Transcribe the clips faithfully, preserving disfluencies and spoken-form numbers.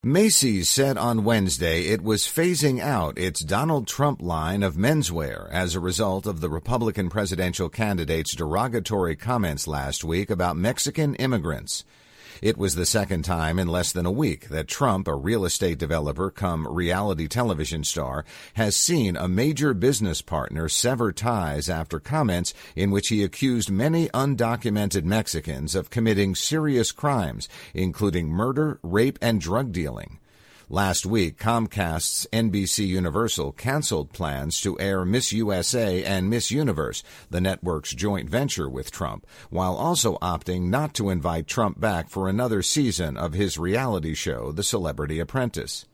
Macy's said on Wednesday it was phasing out its Donald Trump line of menswear as a result of the Republican presidential candidate's derogatory comments last week about Mexican immigrants. It was the second time in less than a week that Trump, a real estate developer come reality television star, has seen a major business partner sever ties after comments in which he accused many undocumented Mexicans of committing serious crimes, including murder, rape, and drug dealing. Last week, Comcast's N B C Universal canceled plans to air Miss U S A and Miss Universe, the network's joint venture with Trump, while also opting not to invite Trump back for another season of his reality show, The Celebrity Apprentice.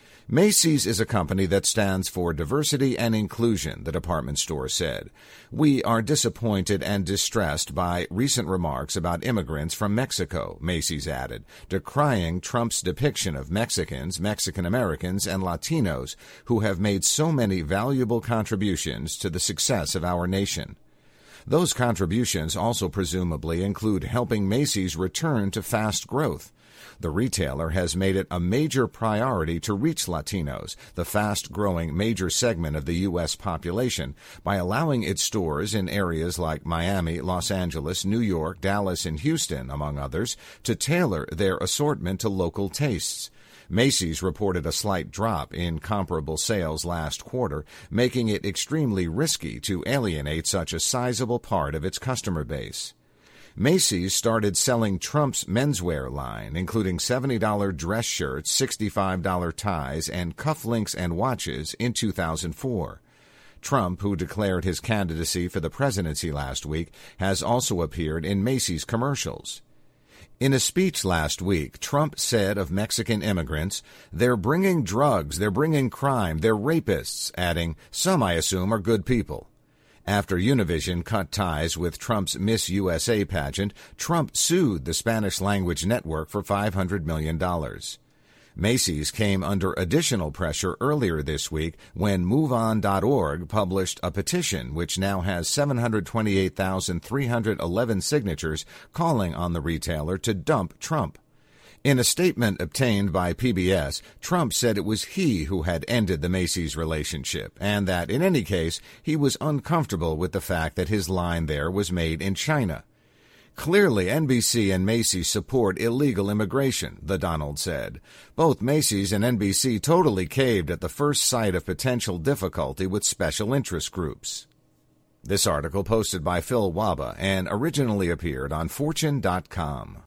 Macy's is a company that stands for diversity and inclusion, the department store said. We are disappointed and distressed by recent remarks about immigrants from Mexico, Macy's added, decrying Trump's depiction of Mexicans, Mexican Americans, and Latinos who have made so many valuable contributions to the success of our nation. Those contributions also presumably include helping Macy's return to fast growth. The retailer has made it a major priority to reach Latinos, the fast-growing major segment of the U S population, by allowing its stores in areas like Miami, Los Angeles, New York, Dallas, and Houston, among others, to tailor their assortment to local tastes. Macy's reported a slight drop in comparable sales last quarter, making it extremely risky to alienate such a sizable part of its customer base. Macy's started selling Trump's menswear line, including seventy dollars dress shirts, sixty-five dollars ties, and cufflinks and watches in two thousand four. Trump, who declared his candidacy for the presidency last week, has also appeared in Macy's commercials. In a speech last week, Trump said of Mexican immigrants, "They're bringing drugs, they're bringing crime, they're rapists," adding, "Some, I assume, are good people." After Univision cut ties with Trump's Miss U S A pageant, Trump sued the Spanish-language network for five hundred million dollars. Macy's came under additional pressure earlier this week when move on dot org published a petition which now has seven hundred twenty-eight thousand three hundred eleven signatures calling on the retailer to dump Trump. In a statement obtained by P B S, Trump said it was he who had ended the Macy's relationship and that, in any case, he was uncomfortable with the fact that his line there was made in China. Clearly, N B C and Macy's support illegal immigration, the Donald said. Both Macy's and N B C totally caved at the first sight of potential difficulty with special interest groups. This article posted by Phil Waba and originally appeared on Fortune dot com.